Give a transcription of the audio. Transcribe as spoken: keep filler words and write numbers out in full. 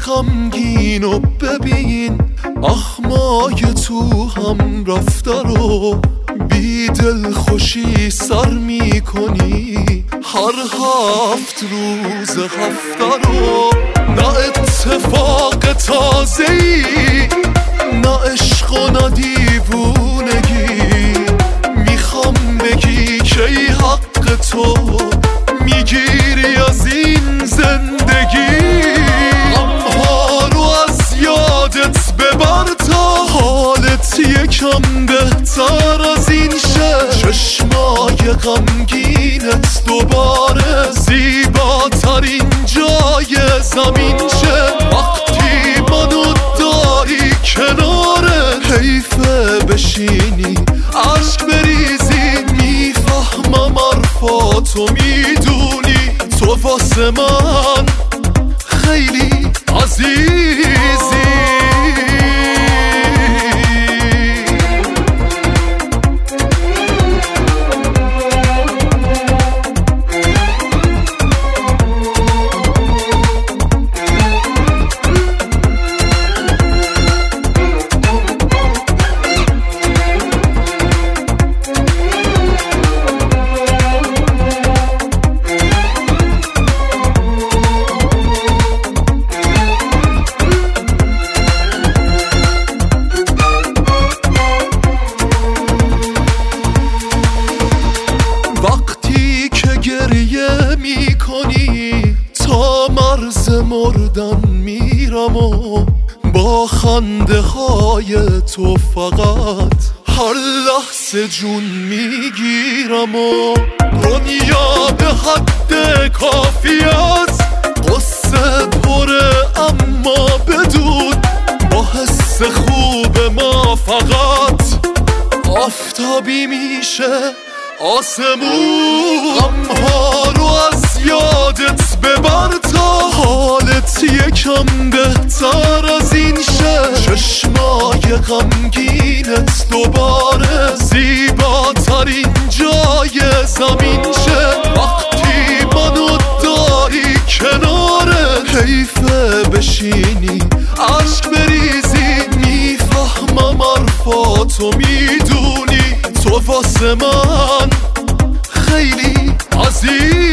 غمگینو ببین، اخمای تو هم رفته رو بی دل خوشی سر میکنی هر هفت روز هفته رو. نه اتفاق تازه‌ای، نه عشق و نه دیوونگی، میخوام بگی که ای حق تو میگیری از این زندگی. غمها رو از یادت ببر تا حالت یکم بهتر از این شه. چشمای غمگینت دوباره زیباترین جای زمین شه. وقتی منو داری کناره حیفه بشینی عشق بریزی. میفهمم حرفاتو میدونی تو واسه من خیلی عزیزی. وقتی که گریه میکنی تا مرز مردن میرم و با خنده های تو فقط هر لحظه جون میگیرم و دنیا به حد کافی است قصه پره اما بدون با حس خوب ما فقط آفتابی میشه آسمون. غمها رو از یادت ببر تا حالت یکم بهتر از این شه. چشمای غمگینت دوباره زیباترین جای زمین شه. وقتی منو داری کناره حیفه بشینی عشق بریزی. میفهمم حرفاتو میدونی تو واسه من خیلی عزیز.